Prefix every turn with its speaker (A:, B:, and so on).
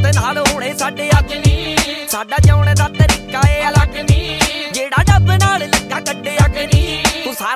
A: ਉਹਦੇ ਨਾਲ ਹੋਣੇ ਸਾਡੇ ਅੱਗ ਨੀ ਸਾਡਾ ਜਿਉਣ ਦਾ ਤਰੀਕਾ ਏ ਅਲੱਗ ਨੀ ਜਿਹੜਾ ਡੱਬ ਨਾਲ ਲੱਗਾ ਕੱਢਿਆ ਅੱਗ ਨੀ ਤੂੰ ਸਾਰਾ